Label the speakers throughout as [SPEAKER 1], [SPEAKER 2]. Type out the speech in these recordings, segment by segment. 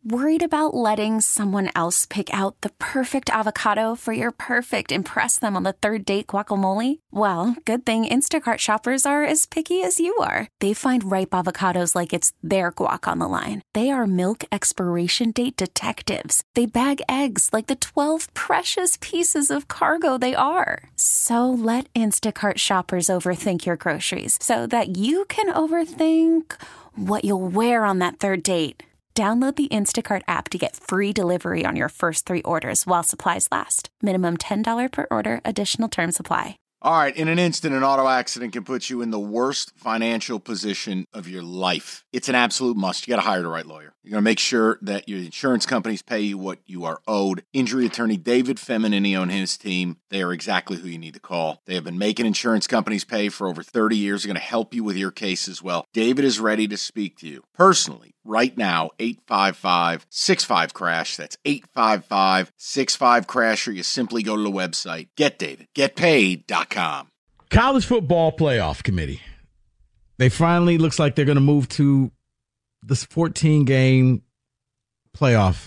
[SPEAKER 1] Worried about letting someone else pick out the perfect avocado for your perfect impress them on the third date guacamole? Well, good thing Instacart shoppers are as picky as you are. They find ripe avocados like it's their guac on the line. They are milk expiration date detectives. They bag eggs like the 12 precious pieces of cargo they are. So let Instacart shoppers overthink your groceries so that you can overthink what you'll wear on that third date. Download the Instacart app to get free delivery on your first 3 orders while supplies last. Minimum $10 per order. Additional terms apply.
[SPEAKER 2] All right, in an instant, an auto accident can put you in the worst financial position of your life. It's an absolute must. You got to hire the right lawyer. You're going to make sure that your insurance companies pay you what you are owed. Injury attorney David Feminini and his team, they are exactly who you need to call. They have been making insurance companies pay for over 30 years. They're going to help you with your case as well. David is ready to speak to you personally. Right now, 855-65-CRASH. That's 855-65-CRASH, or you simply go to the website, getdavidgetpaid.com.
[SPEAKER 3] College football playoff committee. They finally, looks like they're going to move to this 14-game playoff.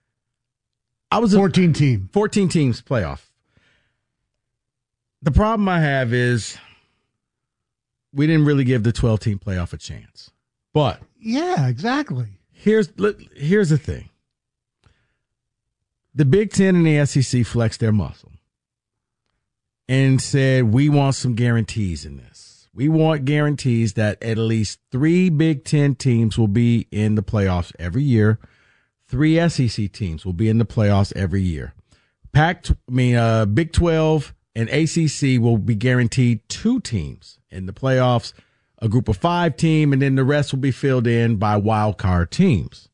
[SPEAKER 3] 14 teams playoff. The problem I have is we didn't really give the 12-team playoff a chance. But
[SPEAKER 4] yeah, exactly.
[SPEAKER 3] Here's the thing. The Big Ten and the SEC flexed their muscle and said, we want some guarantees in this. We want guarantees that at least 3 Big Ten teams will be in the playoffs every year. 3 SEC teams will be in the playoffs every year. Big 12 and ACC will be guaranteed 2 teams in the playoffs, a group of 5 team, and then the rest will be filled in by wild card teams.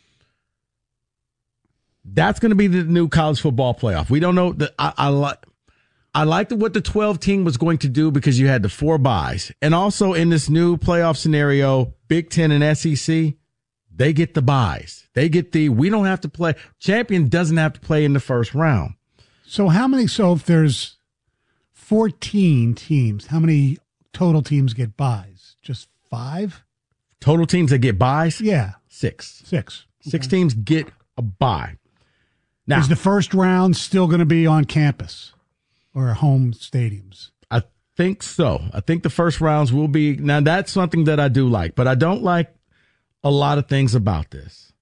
[SPEAKER 3] That's going to be the new college football playoff. We don't know. I liked what the 12 team was going to do because you had the 4 byes. And also in this new playoff scenario, Big Ten and SEC, they get the byes. They get we don't have to play. Champion doesn't have to play in the first round.
[SPEAKER 4] So if there's 14 teams, how many total teams get byes? Just 5?
[SPEAKER 3] Total teams that get byes?
[SPEAKER 4] Yeah.
[SPEAKER 3] 6.
[SPEAKER 4] 6. Okay.
[SPEAKER 3] 6 teams get a bye. Now,
[SPEAKER 4] is the first round still going to be on campus or home stadiums?
[SPEAKER 3] I think so. I think the first rounds will be. Now, that's something that I do like, but I don't like a lot of things about this.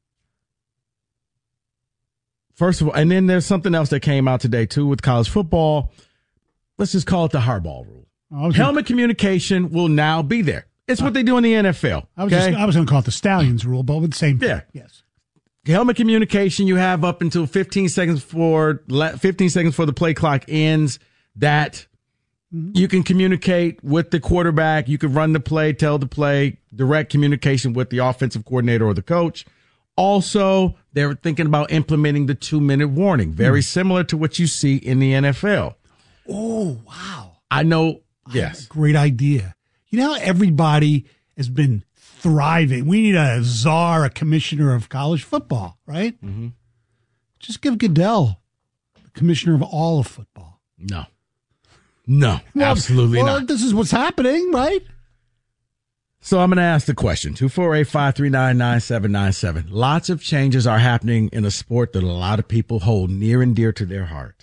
[SPEAKER 3] First of all, and then there's something else that came out today, too, with college football. Let's just call it the hardball rule. Helmet communication will now be there. It's what they do in the NFL.
[SPEAKER 4] I was going to call it the Stallions rule, but with the same thing.
[SPEAKER 3] Yeah.
[SPEAKER 4] Yes.
[SPEAKER 3] Helmet communication, you have up until 15 seconds before the play clock ends that you can communicate with the quarterback. You can run the play, tell the play, direct communication with the offensive coordinator or the coach. Also, they're thinking about implementing the 2-minute warning, very similar to what you see in the NFL.
[SPEAKER 4] Oh, wow.
[SPEAKER 3] I know. Yes.
[SPEAKER 4] Great idea. You know how everybody has been thriving? We need a czar, a commissioner of college football, right? Mm-hmm. Just give Goodell the commissioner of all of football.
[SPEAKER 3] No, absolutely not.
[SPEAKER 4] This is what's happening, right?
[SPEAKER 3] So I'm going to ask the question, 248-539-9797. Lots of changes are happening in a sport that a lot of people hold near and dear to their heart.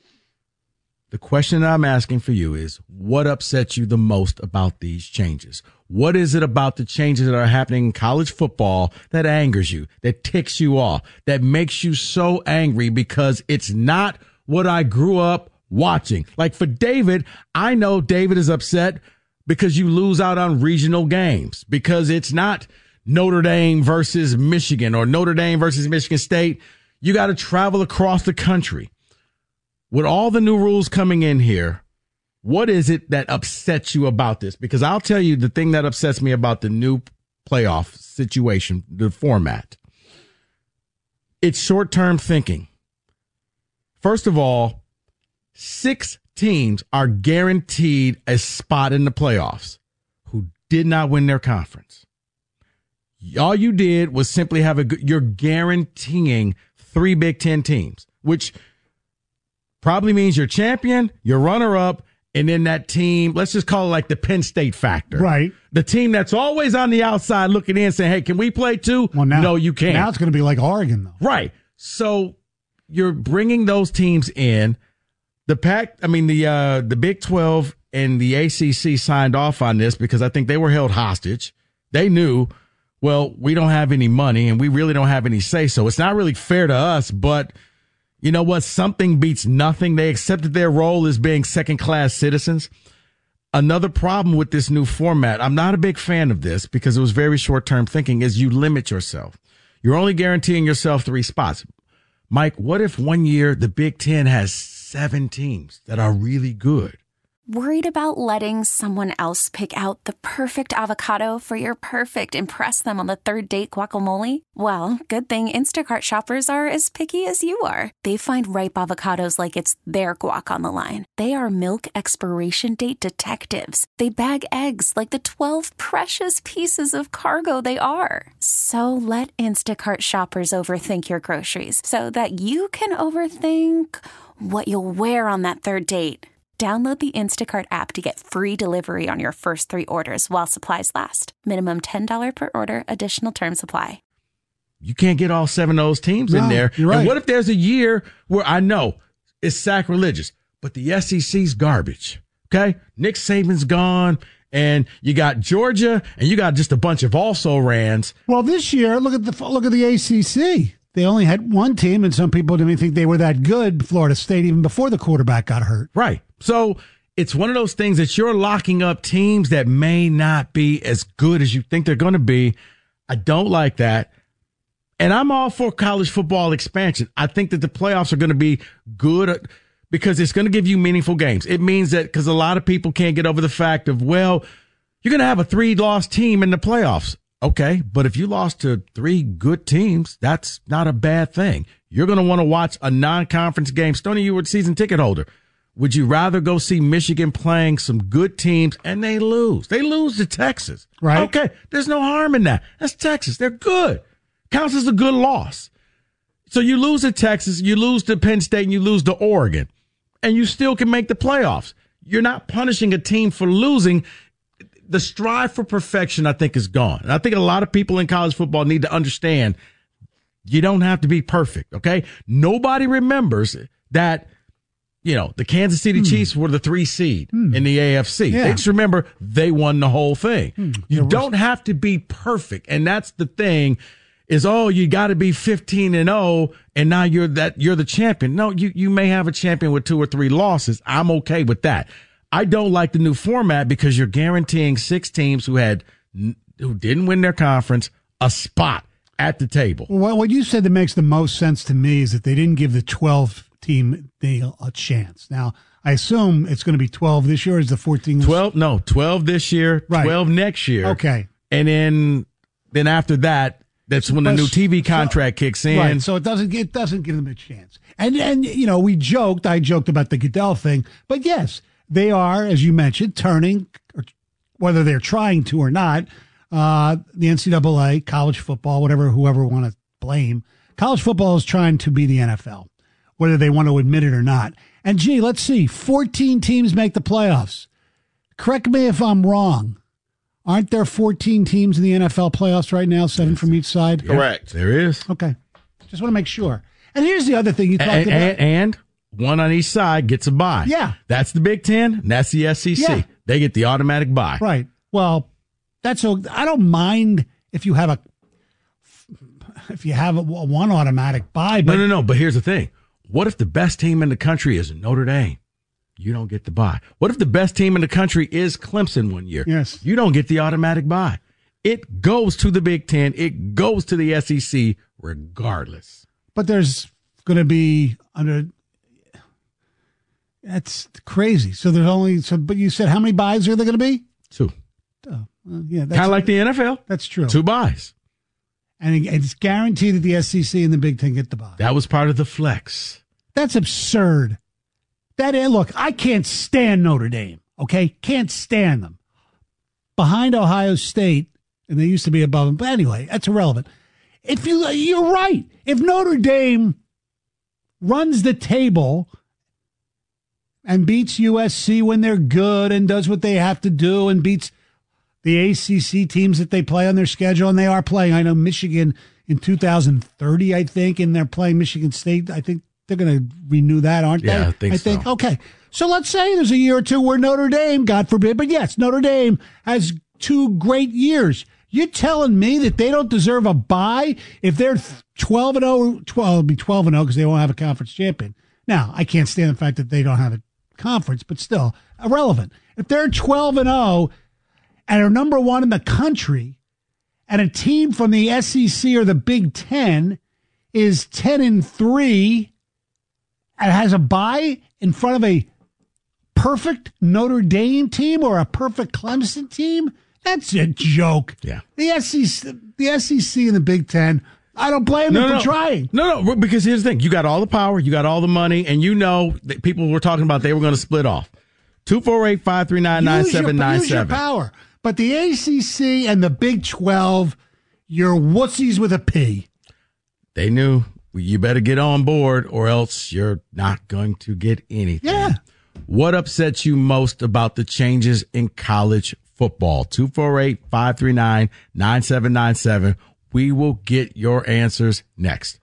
[SPEAKER 3] The question that I'm asking for you is, what upsets you the most about these changes? What is it about the changes that are happening in college football that angers you, that ticks you off, that makes you so angry because it's not what I grew up watching? Like for David, I know David is upset because you lose out on regional games, because it's not Notre Dame versus Michigan or Notre Dame versus Michigan State. You got to travel across the country. With all the new rules coming in here, what is it that upsets you about this? Because I'll tell you the thing that upsets me about the new playoff situation, the format. It's short-term thinking. First of all, 6 teams are guaranteed a spot in the playoffs who did not win their conference. All you did was simply you're guaranteeing 3 Big Ten teams, which probably means your champion, your runner-up, And then that team, let's just call it like the Penn State factor.
[SPEAKER 4] Right.
[SPEAKER 3] The team that's always on the outside looking in saying, hey, can we play too?
[SPEAKER 4] Well, now,
[SPEAKER 3] no, you can't.
[SPEAKER 4] Now it's going to be like Oregon, though.
[SPEAKER 3] Right. So you're bringing those teams in. The Big 12 and the ACC signed off on this because I think they were held hostage. They knew, well, we don't have any money and we really don't have any say. So it's not really fair to us, but you know what? Something beats nothing. They accepted their role as being second-class citizens. Another problem with this new format, I'm not a big fan of this because it was very short-term thinking, is you limit yourself. You're only guaranteeing yourself 3 spots. Mike, what if one year the Big Ten has 7 teams that are really good?
[SPEAKER 1] Worried about letting someone else pick out the perfect avocado for your perfect impress them on the third date guacamole? Well, good thing Instacart shoppers are as picky as you are. They find ripe avocados like it's their guac on the line. They are milk expiration date detectives. They bag eggs like the 12 precious pieces of cargo they are. So let Instacart shoppers overthink your groceries so that you can overthink what you'll wear on that third date. Download the Instacart app to get free delivery on your first 3 orders while supplies last. Minimum $10 per order. Additional terms apply.
[SPEAKER 3] You can't get all 7 of those teams in there.
[SPEAKER 4] You're right.
[SPEAKER 3] And what if there's a year where I know it's sacrilegious, but the SEC's garbage? Okay? Nick Saban's gone, and you got Georgia, and you got just a bunch of also-rans.
[SPEAKER 4] Well, this year, look at the ACC. They only had one team, and some people didn't even think they were that good, Florida State, even before the quarterback got hurt.
[SPEAKER 3] Right. So it's one of those things that you're locking up teams that may not be as good as you think they're going to be. I don't like that. And I'm all for college football expansion. I think that the playoffs are going to be good because it's going to give you meaningful games. It means that because a lot of people can't get over the fact of, well, you're going to have a 3-loss team in the playoffs. Okay, but if you lost to 3 good teams, that's not a bad thing. You're going to want to watch a non-conference game. Stoney, you were a season ticket holder. Would you rather go see Michigan playing some good teams and they lose? They lose to Texas.
[SPEAKER 4] Right.
[SPEAKER 3] Okay, there's no harm in that. That's Texas. They're good. Counts as a good loss. So you lose to Texas, you lose to Penn State, and you lose to Oregon, and you still can make the playoffs. You're not punishing a team for losing. The strive for perfection, I think, is gone. And I think a lot of people in college football need to understand you don't have to be perfect, okay? Nobody remembers that, the Kansas City Chiefs were the 3 seed in the AFC.
[SPEAKER 4] Yeah.
[SPEAKER 3] They just remember they won the whole thing. You don't have to be perfect. And that's the thing is, you got to be 15-0 and now you're the champion. No, you may have a champion with 2 or 3 losses. I'm okay with that. I don't like the new format because you're guaranteeing 6 teams who didn't win their conference a spot at the table.
[SPEAKER 4] Well, what you said that makes the most sense to me is that they didn't give the 12-team deal a chance. Now, I assume it's going to be 12 this year. Or is the 14?
[SPEAKER 3] 12 this year,
[SPEAKER 4] right.
[SPEAKER 3] 12 next year.
[SPEAKER 4] Okay.
[SPEAKER 3] And then after that, that's when the new TV contract kicks in.
[SPEAKER 4] Right. So it doesn't give them a chance. And I joked about the Goodell thing, but yes, they are, as you mentioned, turning, or whether they're trying to or not, the NCAA, college football, whoever want to blame. College football is trying to be the NFL, whether they want to admit it or not. And let's see, 14 teams make the playoffs. Correct me if I'm wrong. Aren't there 14 teams in the NFL playoffs right now, 7 from each side?
[SPEAKER 3] Correct. There is.
[SPEAKER 4] Okay. Just want to make sure. And here's the other thing you talked about.
[SPEAKER 3] And one on each side gets a bye.
[SPEAKER 4] Yeah.
[SPEAKER 3] That's the Big Ten, and that's the SEC.
[SPEAKER 4] Yeah.
[SPEAKER 3] They get the automatic bye.
[SPEAKER 4] Right. Well, I don't mind if you have a one automatic bye. But
[SPEAKER 3] No. But here's the thing. What if the best team in the country is Notre Dame? You don't get the bye. What if the best team in the country is Clemson one year?
[SPEAKER 4] Yes.
[SPEAKER 3] You don't get the automatic bye. It goes to the Big Ten. It goes to the SEC regardless.
[SPEAKER 4] But there's going to be that's crazy. So but you said how many byes are there going to be?
[SPEAKER 3] 2.
[SPEAKER 4] Yeah.
[SPEAKER 3] Kind of like the NFL.
[SPEAKER 4] That's true.
[SPEAKER 3] 2 byes.
[SPEAKER 4] And it's guaranteed that the SEC and the Big Ten get the bye.
[SPEAKER 3] That was part of the flex.
[SPEAKER 4] That's absurd. Look, I can't stand Notre Dame, okay? Can't stand them. Behind Ohio State, and they used to be above them. But anyway, that's irrelevant. You're right. If Notre Dame runs the table, and beats USC when they're good and does what they have to do and beats the ACC teams that they play on their schedule, and they are playing. I know Michigan in 2030, I think, and they're playing Michigan State. I think they're going to renew that, aren't they?
[SPEAKER 3] Yeah, I think so.
[SPEAKER 4] Okay. So let's say there's a year or two where Notre Dame, God forbid, but yes, Notre Dame has 2 great years. You're telling me that they don't deserve a bye if they're 12-0? It'll be 12-0 because they won't have a conference champion. Now, I can't stand the fact that they don't have a conference, but still irrelevant. If they're 12-0 and are number 1 in the country, and a team from the SEC or the Big Ten is 10-3 and has a bye in front of a perfect Notre Dame team or a perfect Clemson team, that's a joke.
[SPEAKER 3] Yeah.
[SPEAKER 4] The SEC and the Big Ten, I don't blame them for trying.
[SPEAKER 3] No, because here's the thing. You got all the power, you got all the money, and you know that people were talking about they were going to split off. 248-539-9797.
[SPEAKER 4] Use your power. But the ACC and the Big 12, you're wussies with a P.
[SPEAKER 3] They knew you better get on board or else you're not going to get anything.
[SPEAKER 4] Yeah.
[SPEAKER 3] What upsets you most about the changes in college football? 248-539-9797. We will get your answers next.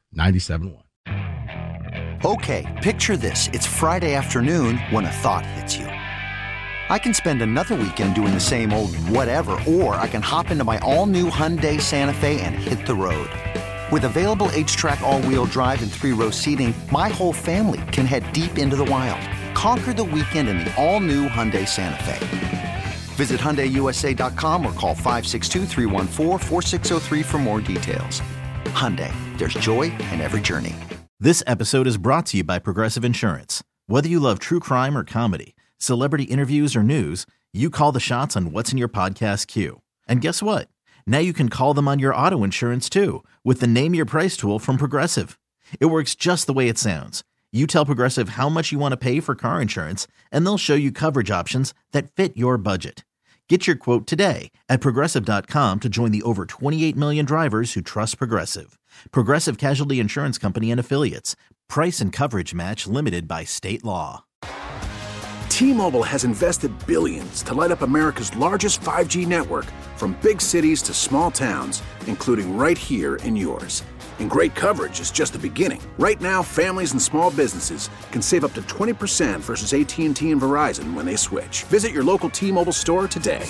[SPEAKER 3] 97.1.
[SPEAKER 5] Okay, picture this. It's Friday afternoon when a thought hits you. I can spend another weekend doing the same old whatever, or I can hop into my all-new Hyundai Santa Fe and hit the road. With available H-Track all-wheel drive and 3-row seating, my whole family can head deep into the wild. Conquer the weekend in the all-new Hyundai Santa Fe. Visit HyundaiUSA.com or call 562-314-4603 for more details. Hyundai, there's joy in every journey.
[SPEAKER 6] This episode is brought to you by Progressive Insurance. Whether you love true crime or comedy, celebrity interviews or news, you call the shots on what's in your podcast queue. And guess what? Now you can call them on your auto insurance too with the Name Your Price tool from Progressive. It works just the way it sounds. You tell Progressive how much you want to pay for car insurance, and they'll show you coverage options that fit your budget. Get your quote today at Progressive.com to join the over 28 million drivers who trust Progressive. Progressive Casualty Insurance Company and Affiliates. Price and coverage match limited by state law.
[SPEAKER 7] T-Mobile has invested billions to light up America's largest 5G network, from big cities to small towns, including right here in yours. And great coverage is just the beginning. Right now, families and small businesses can save up to 20% versus AT&T and Verizon when they switch. Visit your local T-Mobile store today.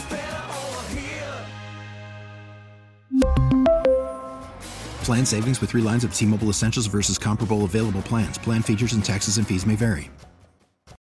[SPEAKER 8] Plan savings with 3 lines of T-Mobile Essentials versus comparable available plans. Plan features and taxes and fees may vary.